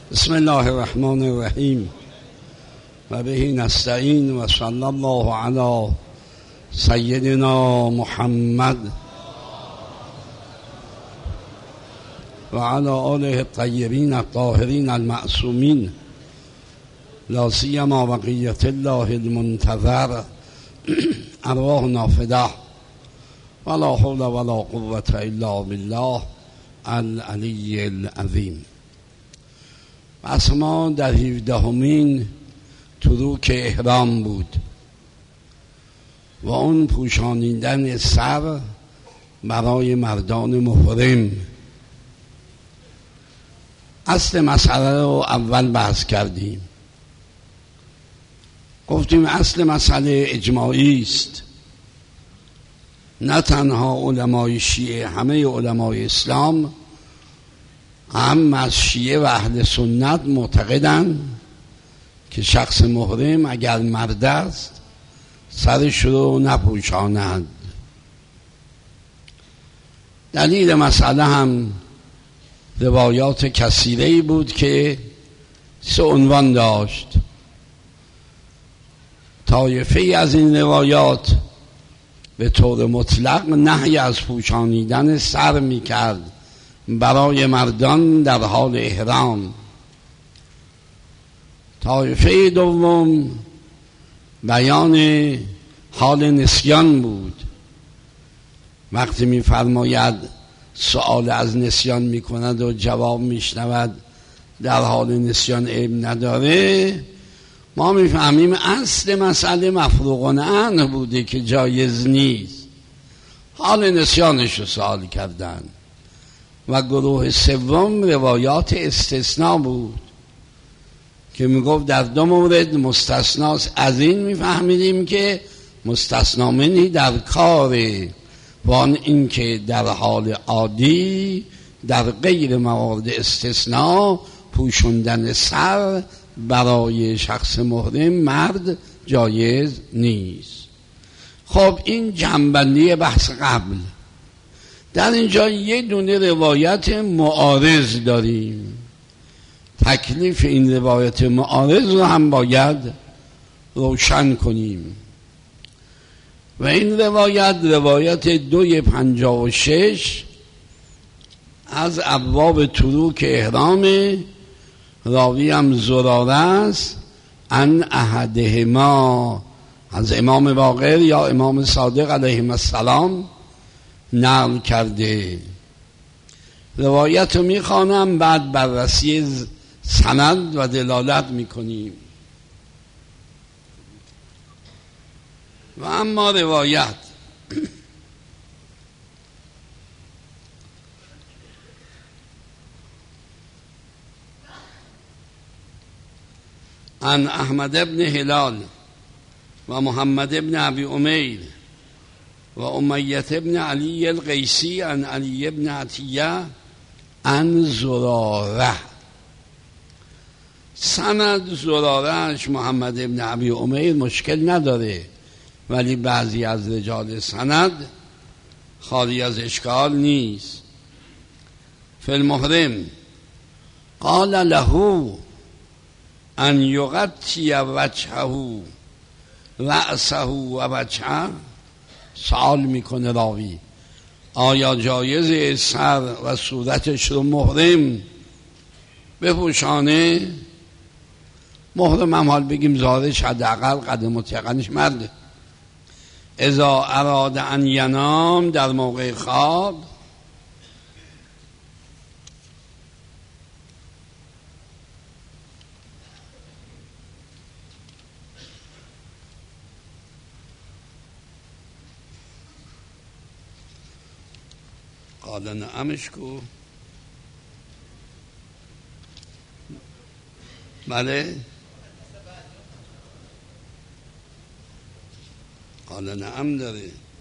بسم الله الرحمن الرحیم و به نستعین و صلی الله علی سیدنا محمد و علی آله الطیبین الطاهرین المعصومین لا سیما بقیة الله المنتظر ارواحنا فداه ولا حول ولا قوة الا بالله العلی العظیم. پس ما در 17مین تروک احرام بود و اون پوشانیدن سر برای مردان محرم. اصل مسئله رو اول بحث کردیم، گفتیم اصل مسئله اجماعی است، نه تنها علمای شیعه، همه علمای اسلام هم از شیعه و اهل سنت معتقدند که شخص محرم اگر مرد است سرش رو نپوشاند. دلیل مسئله هم روایات کثیره‌ای بود که 3 عنوان داشت. طایفه‌ای از این روایات به طور مطلق نهی از پوشانیدن سر می‌کرد برای مردان در حال احرام. طایفه دوم بیان حال نسیان بود. وقتی می‌فرماید سؤال از نسیان می‌کند و جواب می‌شنود در حال نسیان عیب نداره، ما می‌فهمیم اصل مسئله مفروغ عنه بوده که جایز نیست. حال نسیانش رو سؤال کردن. و گروه سوم روایات استثناء بود که میگفت در 2 مورد مستثناست. از این میفهمیدیم که مستثنا منی در کاره، وان این که در حال عادی در غیر موارد استثناء پوشوندن سر برای شخص محرم مرد جایز نیست. خب این جنبندی بحث قبل. در اینجا یه دونه روایت معارض داریم. تکلیف این روایت معارض رو هم باید روشن کنیم. و این روایت 256 از ابواب تروک احرام، راوی هم زراره است، ان احدهما از امام باقر یا امام صادق علیه السلام نقل کرده. روایت رو میخوانم، بعد بررسی سند و دلالت میکنیم. و اما روایت عن احمد ابن هلال و محمد ابن ابی امیر و امیت ابن علی القیسی عن علی ابن عطیه عن زراره. سند زرارهش محمد ابن ابی امیر مشکل نداره، ولی بعضی از رجال سند خالی از اشکال نیست. فی المحرم قال له ان یغطی وجهه رأسه و وجهه. سوال میکنه راوی آیا جایز سر و صورتش رو محرم بپوشانه؟ محرم هم حال بگیم ظاهرش حداقل قد مطلقنش مرده. اذا اراد ان ینام، در موقع خواب قال نعمش کو، بله قال نعم داره.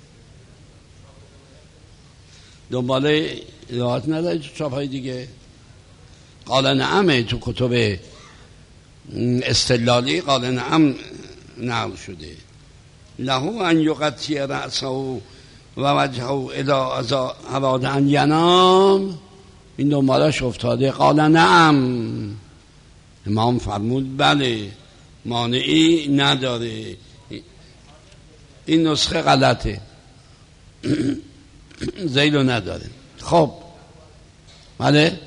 دنباله راحت نداره تو چاپای دیگه. قال نعمه تو کتب استدلالی قال نعم نقل شده. له ان یغطی رأسه و وجهه اذا اراد ان ینام، این دنبالش افتاده. قال نعم امام فرمود بله مانعی نداره. این نسخه غلطه، ذیلو نداره. خب بله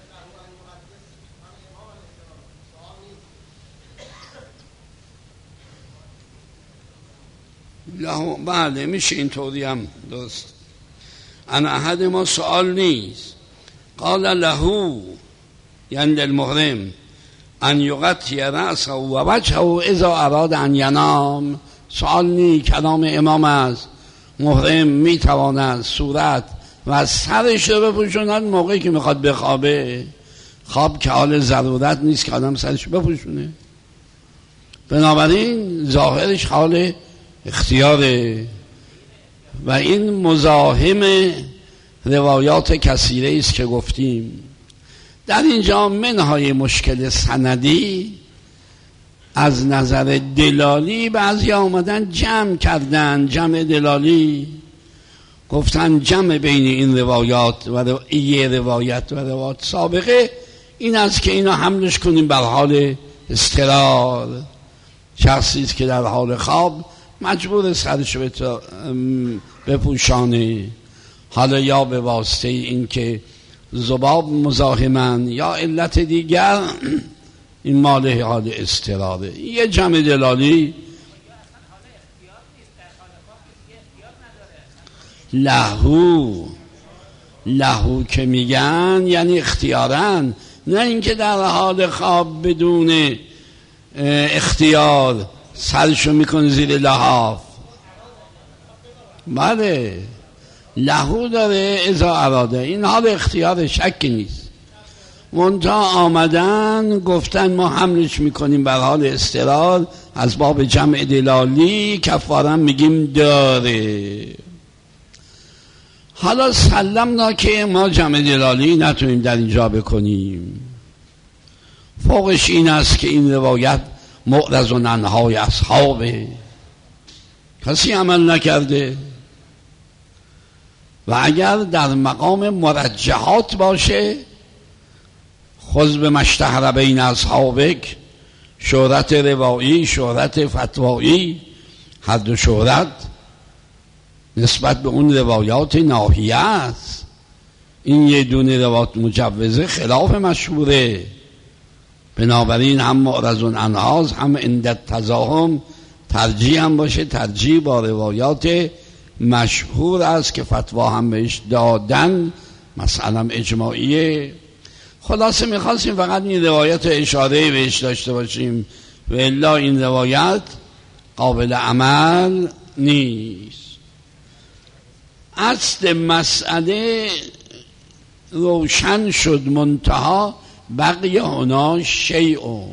بله میشه اینطوری هم درست. انا احد ما سوال نیست. قال له یعنی للمحرم ان یغطی رأسه و وجهه اذا اراد ان ینام. سوال نی، کلام امام است. محرم میتواند صورت و سرش رو بپوشوند موقعی که میخواد بخوابه. خواب که حال ضرورت نیست که آدم سرش بپوشونه، بنابراین ظاهرش حال اختیاره. و این مزاحم روایات کثیره است که گفتیم. در اینجا منهای مشکل سندی از نظر دلالی بعضی آمدن جمع کردن، جمع دلالی گفتن جمع بین این روایات و یه روایت و روایات سابقه این است که اینا حملش کنیم بر حال اضطرار. شخصی است که در حال خواب مجبور سرش بپوشانه، حالا یا به واسطه این که ذباب مزاحمن یا علت دیگر، این مال حال اضطراره. یه جمع دلالی لهو که میگن یعنی اختیارن، نه اینکه در حال خواب بدون اختیار سرشو میکنه زیر لحاف. بله لهو داره اذا اراده، این حال اختیار شک نیست. منتها آمدن گفتن ما حملش میکنیم بر حال اضطرار، از باب جمع دلالی کفارم میگیم داره. حالا سلمنا که ما جمع دلالی نتونیم در اینجا بکنیم. فوقش این است که این روایت معرض عنهای اصحابه، کسی عمل نکرده. و اگر در مقام مرجحات باشه، خذ به مشتهر بین اصحابک، شهرت روایی شهرت فتوایی، هر دو شهرت نسبت به اون روایات ناحیه است. این یه دونه روایت مجوزه خلاف مشهوره، بنابراین هم معرض عنهاست، هم عند تزاحم ترجیح هم باشه، ترجیح با روایات مشهور است که فتوا هم بهش دادن، مثلا اجماعیه. خلاصه میخواستیم فقط این روایت اشاره بهش داشته باشیم و الا این روایت قابل عمل نیست. اصل مسئله روشن شد، منتها بقیه هنا شیئون،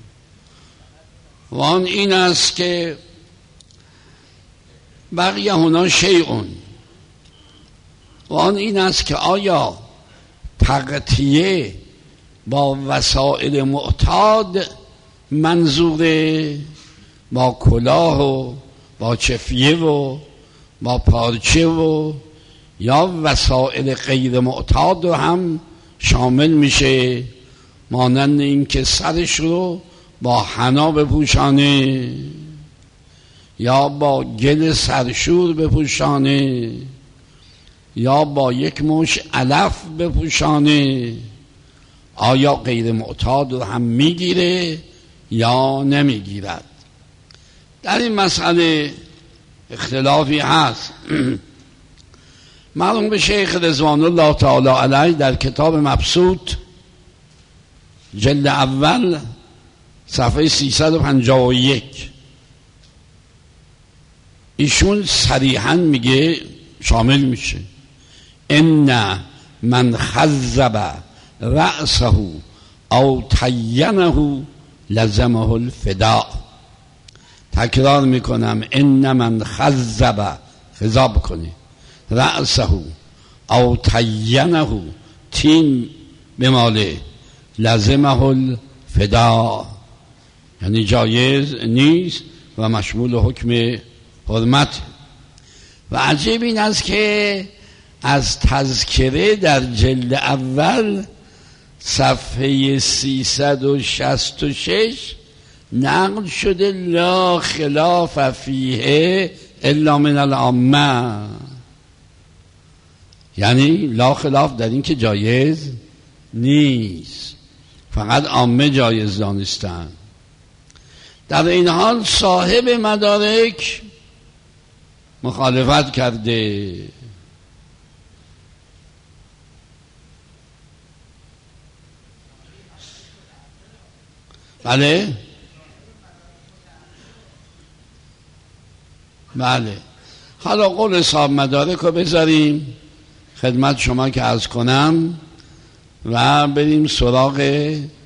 و آن این است که بقیه هنا شیئون، و آن این است که آیا تغطیه با وسایل معتاد منظوره، با کلاه و با چفیه و با پارچه و یا وسایل غیر معتاد رو هم شامل میشه، مانند این که سرش رو با حنا بپوشانه یا با گل سرشور بپوشانه یا با یک مش علف بپوشانه. آیا غیر معتاد رو هم میگیره یا نمیگیرد؟ در این مسئله اختلافی هست. مرحوم شیخ رضوان الله تعالی علیه در کتاب مبسوط جلد اول صفحه 351 ایشون صریحا میگه شامل میشه ان من خذب رأسه او تینه لزمه الفداء. تکرار میکنم، ان من خذب، خذاب کنه، رأسه او تینه، تین بماله، لزمه الفداء، یعنی جایز نیست و مشمول حکم حرمت. و عجیب این است که از تذکره در جلد اول صفحه 366 نقل شده لا خلاف فیه الا من العامه، یعنی لا خلاف در این که جایز نیست، فقط عامه جایز دانستن. در این حال صاحب مدارک مخالفت کرده. بله بله. حالا قول صاحب مدارک رو بذاریم خدمت شما که عرض کنم و بریم سراغ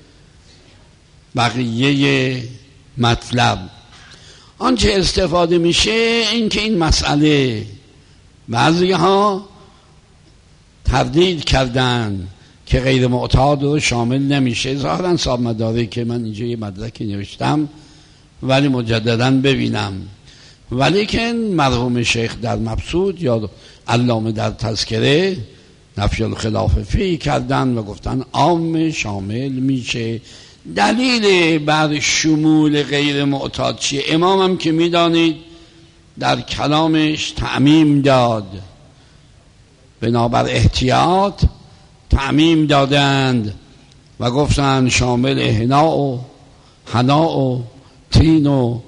بقیه مطلب. آنچه استفاده میشه این که این مسئله بعضی ها تردید کردن که غیر معتاد رو شامل نمیشه. ظاهرا صاحب مدارک که من اینجا یه مدرکی نوشتم ولی مجددا ببینم، ولی که مرحوم شیخ در مبسوط یا علامه در تذکره نفی الخلاف فی کردن و گفتن عام شامل میشه. دلیل بر شمول غیر معتاد چیه؟ امام هم که میدانید در کلامش تعمیم داد، بنابر احتیاط تعمیم دادند و گفتند شامل احنا و حنا و تین و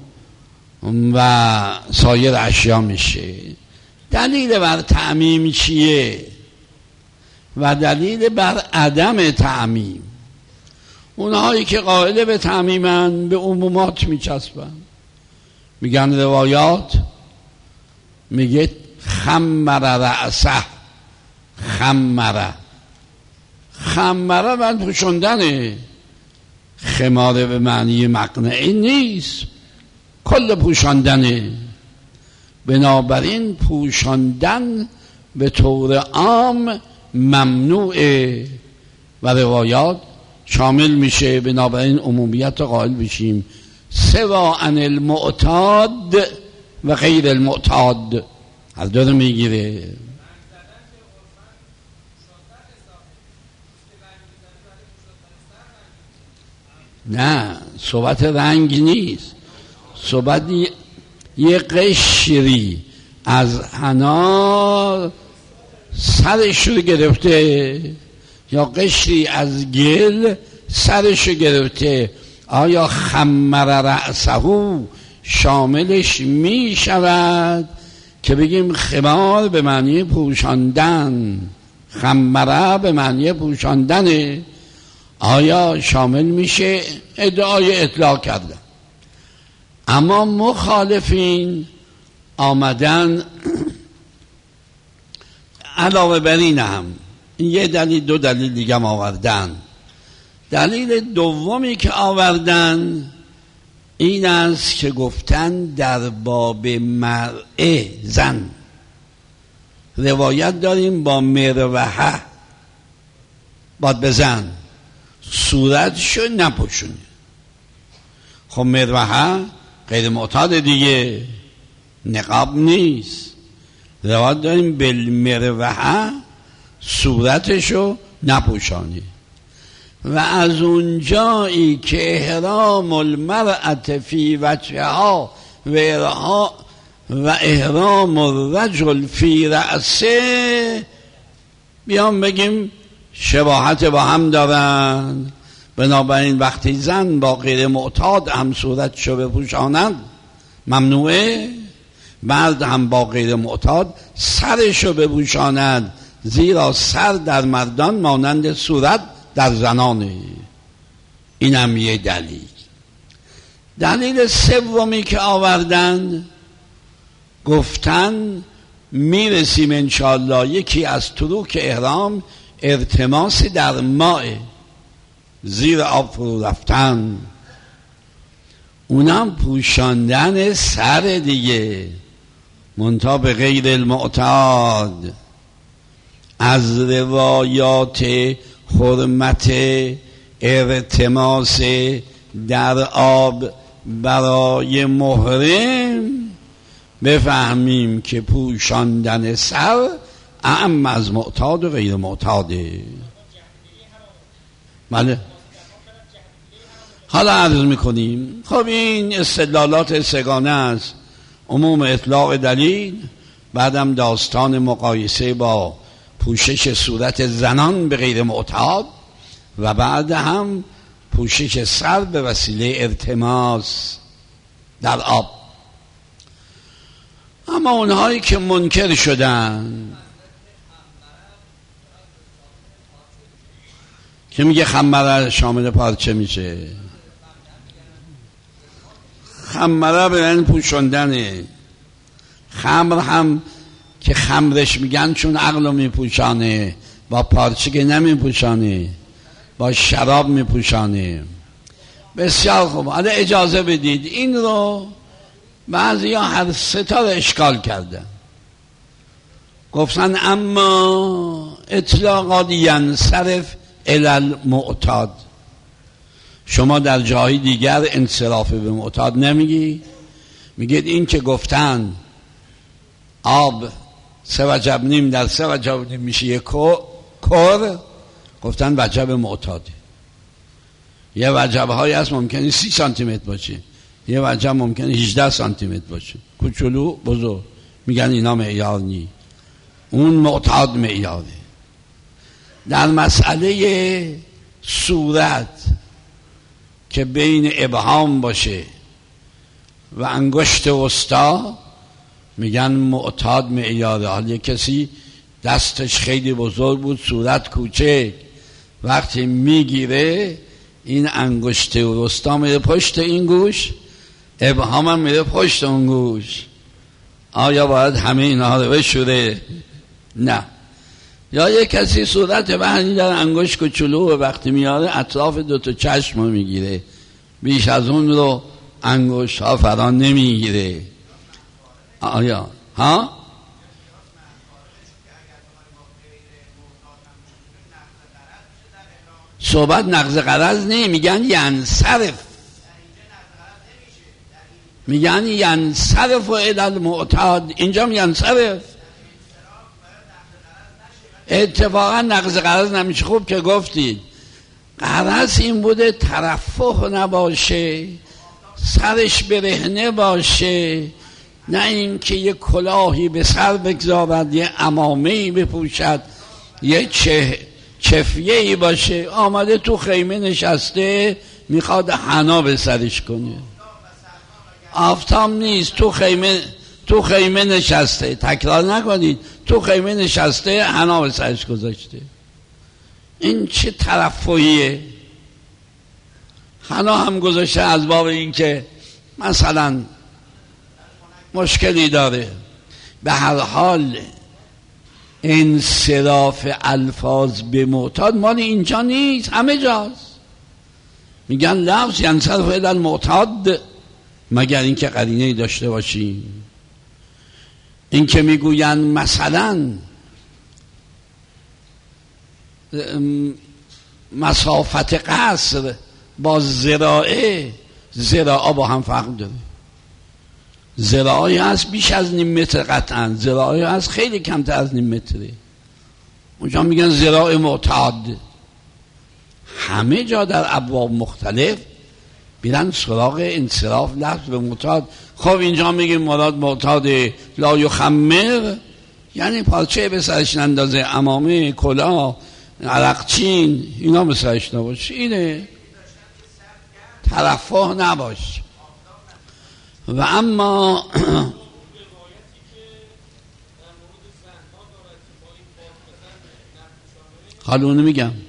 سایر اشیا میشه. دلیل بر تعمیم چیه و دلیل بر عدم تعمیم؟ اونهایی که قائل به تعمیمن به عمومات میچسبن، میگن روایات میگه خمر رأسه، خمره من پوشندنه، خماره به معنی مقنعه نیست، کل پوشاندنه. بنابراین پوشاندن به طور عام ممنوعه و روایات شامل میشه. بنابراین عمومیت قائل بشیم سوا عن المعتاد و غیر المعتاد، هر دو رو میگیره. نه صحبت رنگ نیست، صحبت یه قشری از حنا سرش رو گرفته یا قشری از گل سرش رو گرفته. آیا خمر رأسه شاملش می شود که بگیم خمار به معنی پوشاندن، خمره به معنی پوشاندنه؟ آیا شامل میشه؟ ادعای اطلاق کردن. اما مخالفین آمدن علاوه بر این هم یه دلیل، دو دلیل دیگه هم آوردن. دلیل دومی که آوردن این است که گفتن در باب مرعه زن روایت داریم با مروحه باد بزن صورتشو نپوشونه. خب مروحه غیر معتاد دیگه، نقاب نیست. روایت داریم بالمروحه صورتشو نپوشانه. و از اونجایی که احرام المرأة فی وجهها و احرام الرجل فی رأسه بیام بگیم شباهت با هم دارن. بنابراین وقتی زن با غیر معتاد هم صورتشو بپوشاند ممنوعه، مرد هم با غیر معتاد سرشو بپوشاند، زیرا سر در مردان مانند صورت در زنانه. این هم یه دلیل. دلیل سومی که آوردن گفتن میرسیم انشاءالله یکی از طرق احرام ارتماس در ماء، زیر آب فرو رفتن، اونم پوشاندن سر دیگه، منتها به غیر المعتاد. از روایات حرمت ارتماس در آب برای محرم بفهمیم که پوشاندن سر اعم از معتاد و غیر معتاده. بله. حالا عرض میکنیم. خب این استدلالات سگانه است. عموم اطلاق دلیل، بعدم داستان مقایسه با پوشش صورت زنان به غیر معتاد و بعد هم پوشش سر به وسیله ارتماس در آب. اما اونهایی که منکر شدن که میگه خمره شامل پارچه میشه، خمره به این پوشندنه. خمر هم که خمرش میگن چون عقلو میپوشانه، با پارچه که نمیپوشانه، با شراب میپوشانه. بسیار خوب. حالا اجازه بدید این رو بعضی ها هر سه تا رو اشکال کردن، گفتن اما اطلاقات ینصرف الی المعتاد. شما در جای دیگر انصراف به معتاد نمیگی؟ میگید این که گفتن آب 3 وجب نیم در 3 وجب نیم میشه یک کر، گفتن وجب معتاده. یه وجب های هست ممکنه 30 سانتی متر باشه، یه وجب ممکنه 18 سانتی متر باشه، کوچولو بزرگ، میگن اینا معیار نی، اون معتاد معیاره. در مسئله صورت که بین ابهام باشه و انگشت وسطا میگن معتاد معیاره. حالا یک کسی دستش خیلی بزرگ بود، صورت کوچک، وقتی میگیره این انگشت وسطا میره پشت این گوش، ابهام هم میره پشت اون گوش. آیا باید همه اینها رو بشوره؟ نه. یا یک کسی صورت بحنی در انگشت کوچولو و وقتی میاره اطراف 2 تا چشم رو میگیره، بیش از اون رو انگشت ها فرا نمیگیره. آیا ها؟ صحبت نقض غرض نه، میگن ینصرف، میگن ینصرف و الی المعتاد. اینجا ینصرف اتفاقا نقض غرض نمیشه. خوب که گفتید. غرض این بوده ترفه نباشه، سرش برهنه باشه، نه اینکه یه کلاهی به سر بگذارد، یه عمامه‌ای بپوشد، یه چفیه‌ای باشه. آمده تو خیمه نشسته میخواد حنا به سرش کنه، آفتاب نیست، تو خیمه نشسته. تکرار نکنید، تو خیمه نشسته حنا به سرش گذاشته. این چه ترفعیه؟ حنا هم گذاشته از باب این که مثلا مشکلی داره. به هر حال انصراف الفاظ به معتاد مال اینجا نیست، همه جاست. میگن لفظ ینصرف الی المعتاد مگر اینکه قرینه‌ای داشته باشیم. این که میگوین مثلا مسافت قصر با زراعه با هم فرق داره. زراعه هست بیش از 0.5 متر قطعا، زراعه هست خیلی کمتر از 0.5 متره. اونجا میگن زراعه معتاد. همه جا در ابواب مختلف بیرن سراغ انصراف لفظ به معتاد. خب اینجا میگه مراد معتاد لا یخمر، یعنی پارچه به سرش نندازه، عمامه، کلاه، عرقچین، اینا به سرش نباشه. اینه ترفه نباش. و اما حالا اونو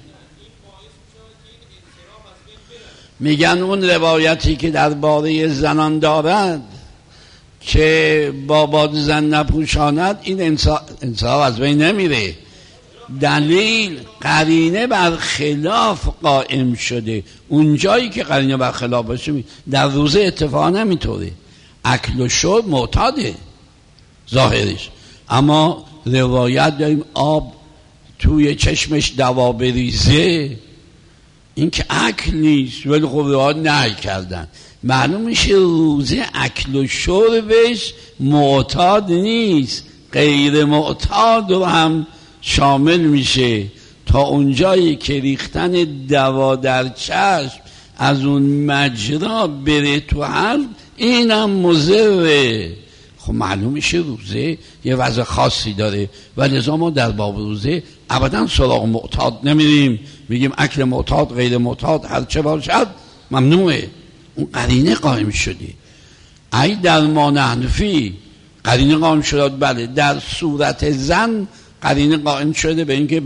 میگن اون روایتی که درباره زنان دارد که باباد زن نپوشاند، این انصاف از بین نمیره. دلیل قرینه بر خلاف قائم شده. اون جایی که قرینه بر خلاف باشه، در روزه اتفاق نمیطوره. اکل و شرب معتاده ظاهرش، اما روایت داریم آب توی چشمش دوا بریزه، این که اکل نیست، ولی خب روایت نهی کردن. معلوم میشه روزه اکل و شربش معتاد نیست، غیر معتاد رو هم شامل میشه. تا اونجایی که ریختن دوا در چشم از اون مجرا بره تو حلق اینم مضره. خب معلوم میشه روزه یه وضع خاصی داره و لذا ما در باب روزه ابدا سراغ معتاد نمیریم، میگیم اکل معتاد غیر معتاد هر چه باشد ممنوعه. اون قرینه قائم شده. ای در ما نحنفی قرینه قائم شده، بله. در صورت زن قرینه قائم شده به اینکه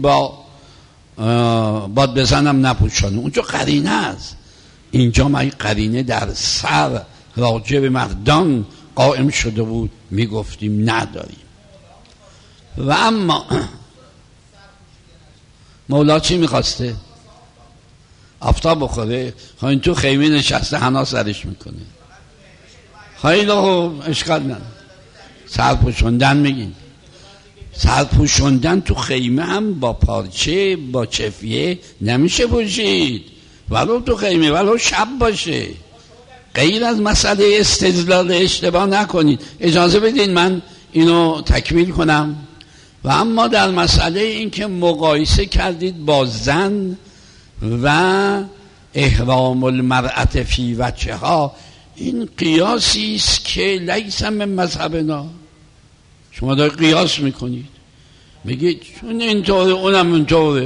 باد بزنم نپوشانه، اونجا قرینه است. اینجا ما قرینه در سر راجع به مردان قائم شده بود، میگفتیم نداریم. و اما مولا چی میخواسته؟ آفتاب بخوره. این تو خیمه نشسته حنا سرش میکنه. خیلی خوب، اشکال نداره. سرپوشوندن میگین. سرپوشوندن تو خیمه هم با پارچه با چفیه نمیشه پوشید، ولو تو خیمه ولو شب باشه. غیر از مسئله استدلال اشتباه نکنید. اجازه بدین من اینو تکمیل کنم. و اما در مسئله این که مقایسه کردید با زن و احرام المرأة فی وجهها، این قیاسی است که لیس من مذهبنا. شما دارید قیاس میکنید، میگید چون اینطوره اونم اینطوره.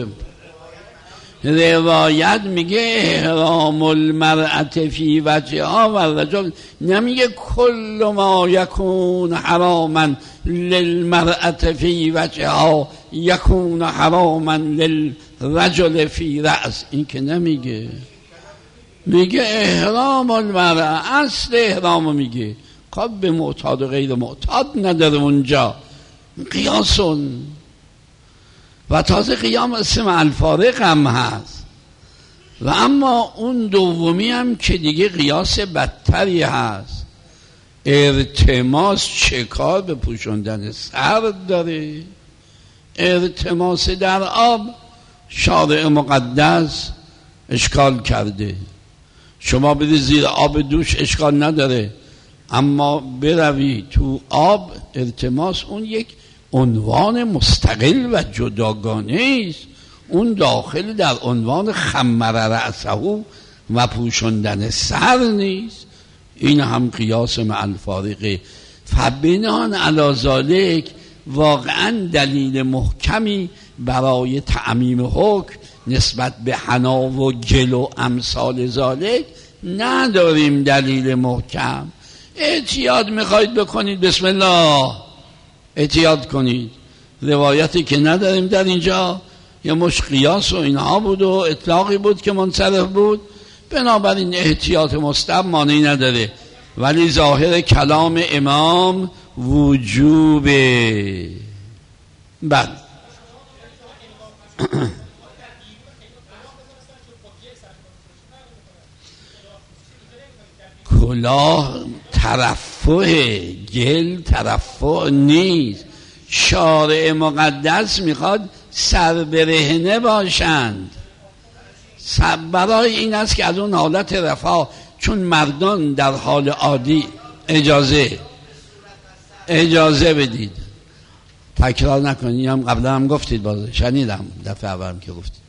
روایت میگه احرام المرأة فی وجهها و الرجل، نمیگه کل ما یکون حراما للمرأة فی وجهها یکون حراما للرجل فی رأس. این که نمیگه، میگه احرام المرأة، اصل احرام میگه. خب به معتاد و غیر معتاد نداره اونجا قیاسون. و تازه قیام اسم الفارق هم هست. و اما اون دومی هم که دیگه قیاس بدتری هست. ارتماس چه کار به پوشوندن سر داره؟ ارتماس در آب شارع مقدس اشکال کرده. شما برید زیر آب دوش اشکال نداره، اما بروی تو آب ارتماس اون یک عنوان مستقل و جداگانه است. اون داخل در عنوان خمر رأسه و پوشوندن سر نیست. این هم قیاس مع الفارقه. فبنان علی ذالک واقعا دلیل محکمی برای تعمیم حکم نسبت به حنا و گل و امثال ذالک نداریم. دلیل محکم احتیاط میخواید بکنید، بسم الله احتیاط کنید. روایتی که نداریم در اینجا یه مش قیاس و اینها بود و اطلاقی بود که منصرف بود، بنابراین احتیاط مستحب مانعی نداره. ولی ظاهر کلام امام وجوبه. بله کلاه ترفع، گل ترفع نیست. شارع مقدس میخواد سر برهنه باشند. برای این است که از اون حالت رفاه، چون مردان در حال عادی اجازه بدید، تکرار نکنید، هم قبلا هم گفتید، باز شنیدم دفعه اولم که گفتید.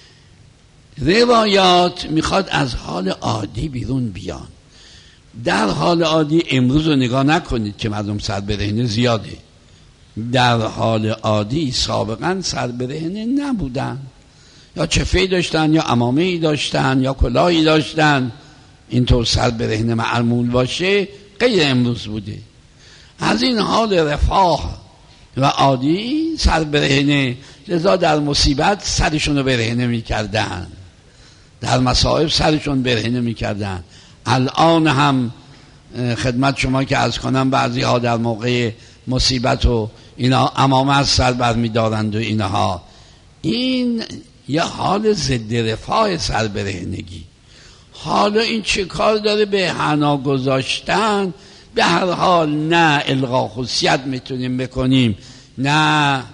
روایات میخواد از حال عادی بیرون بیان. در حال عادی امروز رو نگاه نکنید که مردم سر برهنه زیاده. در حال عادی سابقا سر برهنه نبودن، یا چفه‌ای داشتن یا عمامه‌ای داشتن یا کلاهی داشتن. اینطور سر برهنه معمول باشه غیر امروز بوده. از این حال رفاه و عادی سر برهنه، لذا در مصیبت سرشون رو برهنه میکردن، در مصائب سرشون برهنه میکردن. الان هم خدمت شما که عرض کنم بعضی ها در موقع مصیبت و اینا عمامه از سر برمیدارند و اینها. این یه حال ضد رفاه سر برهنگی. حالا این چه کار داره به حنا گذاشتن؟ به هر حال نه الغا خصیت میتونیم بکنیم، نه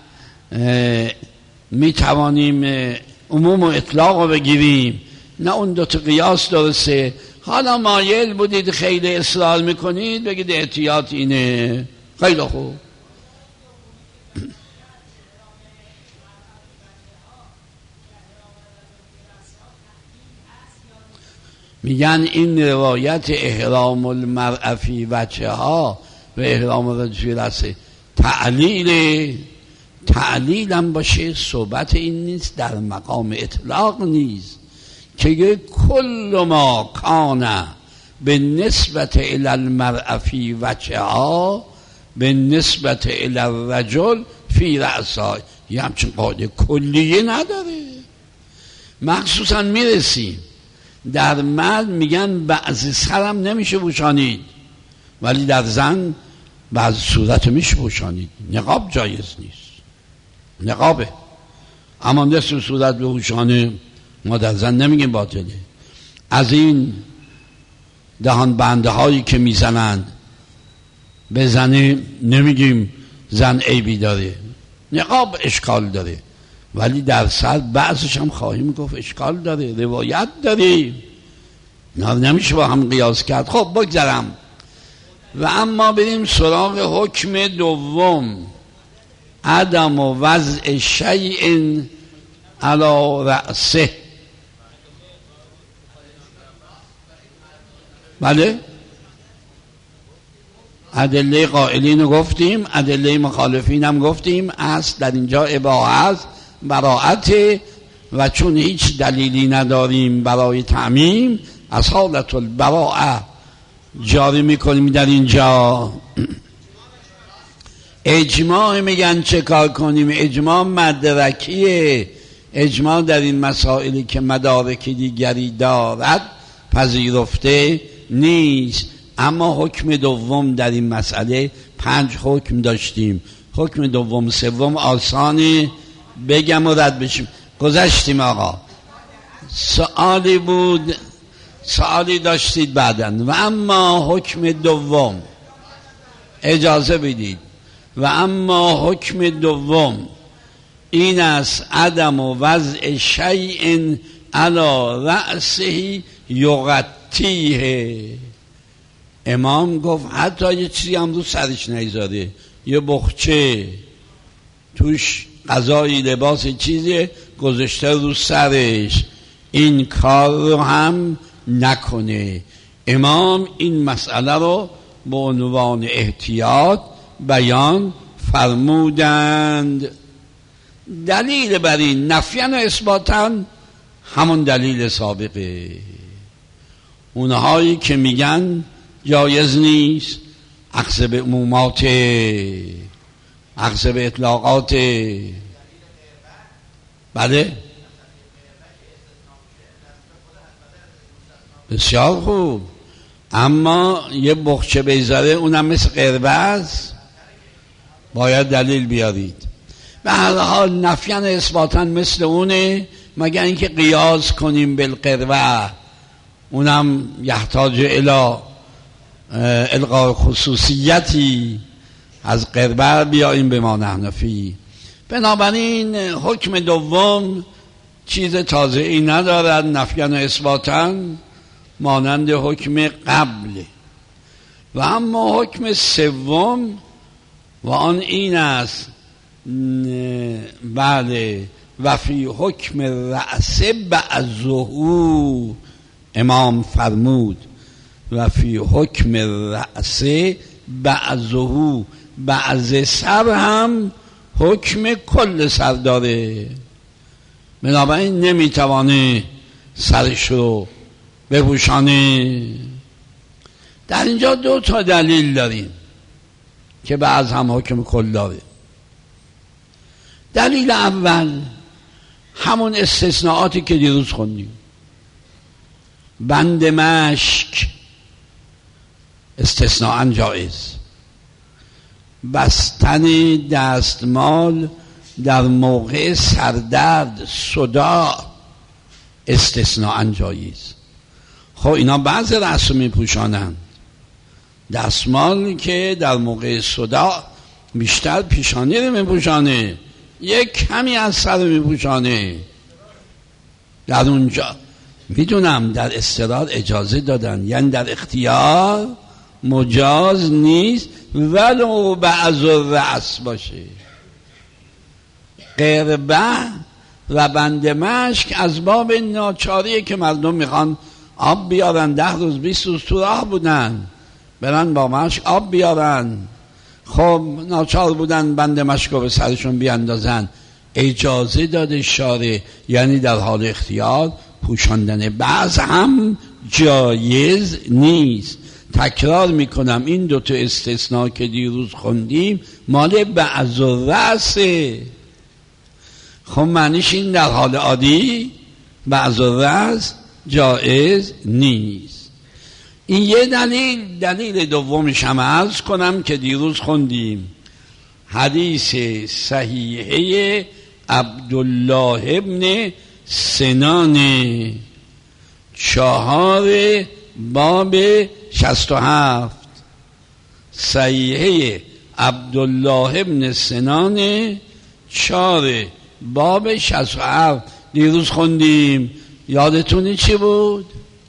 میتوانیم عموم و اطلاق رو بگیریم، نه اون دوتا قیاس درسته. حالا مایل بودید خیلی اصرار میکنید بگید احتیاط اینه، خیلی خوب. میگن این روایت احرام المرء فی وجهها و احرام رجل رأسه تعلیل هم باشه، صحبت این نیست، در مقام اطلاق نیست که کل ما کان به نسبت الی المرء فی وجهها به نسبت الی الرجل فی رأسها، یه همچین قاعده کلیه نداره. مخصوصا میرسیم در مرد میگن بعضی سرم نمیشه پوشانید، ولی در زن بعضی صورت میشه پوشانید. نقاب جایز نیست، نقابه، اما نصف صورت به پوشانه ما در زن نمیگیم باطله. از این دهان بنده هایی که میزنند به زنه نمیگیم زن عیبی داره، نقاب اشکال داره، ولی در سر بعضش هم خواهیم گفت اشکال داره، روایت داره، نمیشه با هم قیاس کرد. خب بگذارم و اما بریم سراغ حکم دوم، عدم و وضع شیء علی رأسه. بله، ادله قائلین رو گفتیم، ادله مخالفین هم گفتیم. اصل در اینجا اباحه براءت، و چون هیچ دلیلی نداریم برای تعمیم از حالت البراءه جاری میکنیم در اینجا. اجماع میگن چه کار کنیم؟ اجماع مدرکیه، اجماع در این مسائلی که مدارک دیگری دارد پذیرفته نیست. اما حکم دوم در این مسئله 5 حکم داشتیم، حکم دوم سوم آسانی بگم و رد بشیم. گذشتیم آقا، سوالی بود، سوالی داشتید بعدن. و اما حکم دوم، اجازه بدید، و اما حکم دوم این است عدم و وضع شیء علی رأسه یغطیه. امام گفت حتی یه چیزی هم رو سرش نیذاره، یه بخچه توش غذایی لباس چیزی گذاشته رو سرش، این کار رو هم نکنه. امام این مسئله رو به عنوان احتیاط بیان فرمودند. دلیل بر این نفیاً و اثباتاً همون دلیل سابقه. اونهایی که میگن جایز نیست، اخذ به عمومات، اخذ به اطلاقات. بله بسیار خوب، اما یه بخچه بیزاره اونم مثل قربه است، باید دلیل بیارید. به هر حال نفیاً اثباتاً مثل اونه، مگر اینکه قیاس کنیم بالقربه، اونم یحتاج الی القاء خصوصیتی از قربه بیاییم به ما نحنفی. بنابراین حکم دوم چیز تازه ای ندارد نفیاً و اثباتاً، مانند حکم قبل. و اما حکم سوم و آن این است، بله، و فی حکم رأس بعضه، امام فرمود و فی حکم رأس بعضه، بعض سر هم حکم کل سر داره، بنابراین نمیتوانه سرش رو بپوشانه. در اینجا 2 تا دلیل داریم که بعض هم حکم کل داره. دلیل اول همون استثناءاتی که دیروز خوندیم، بند مشک استثناءً جایز، بستن دستمال در موقع سردرد صداع استثناءً جایز. خب اینا بعض رأس میپوشانند، دستمال که در موقع صداع بیشتر پیشانی رو میپوشانه، یک کمی از سر میپوشانه. در اونجا میدونم در استقرار اجازه دادن، یعنی در اختیار مجاز نیست ولو بعض الرأس باشه. قربه و بند مشک از باب ناچاریه که مردم میخوان آب بیارن، 10 روز 20 روز تو راه بودن، برن با مشک آب بیارن. خب ناچار بودن بند مشک رو به سرشون بیاندازن، اجازه داده شارع، یعنی در حال اختیار پوشاندن بعض هم جایز نیست. تکرار میکنم این دوتا استثناء که دیروز خوندیم مال بعض و رأسه. خب معنیش این در حال عادی بعض و رأس جایز نیست. این یه دلیل دومش هم عرض کنم که دیروز خوندیم، حدیث صحیحه عبدالله ابن سنان 4 باب 67. صحیحه عبدالله ابن سنان 4 باب 67 دیروز خوندیم. یادتونی چی بود؟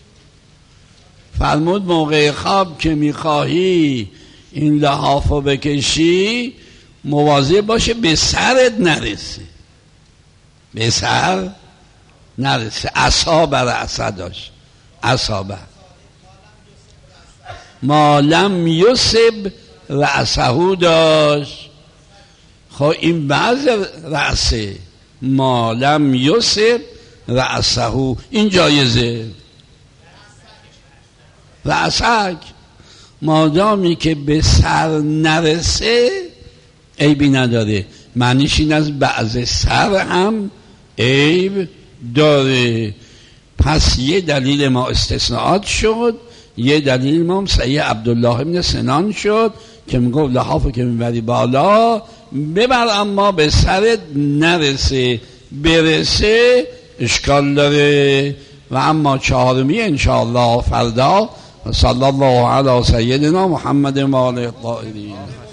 فرمود موقع خواب که میخواهی این لحافو بکشی مواظب باشه به سرت نرسه، به سر نرسه. اصابه رأسه داشت، اصابه ما لم یصب رأسه داشت. خب این بعض رأسه ما لم یصب رأسه این جایزه. رأسک مادامی که به سر نرسه عیبی نداره. معنیش این از بعض سر هم عیب داره. پس یه دلیل ما استثناءات شد، یه دلیل ما صحیح عبدالله ابن سنان شد که میگفت لحافو که میبری بالا ببر اما به سرت نرسه، برسه اشکال داره. و اما 4می انشاءالله فردا. صلی الله علی سیدنا محمد و آله الطاهرین.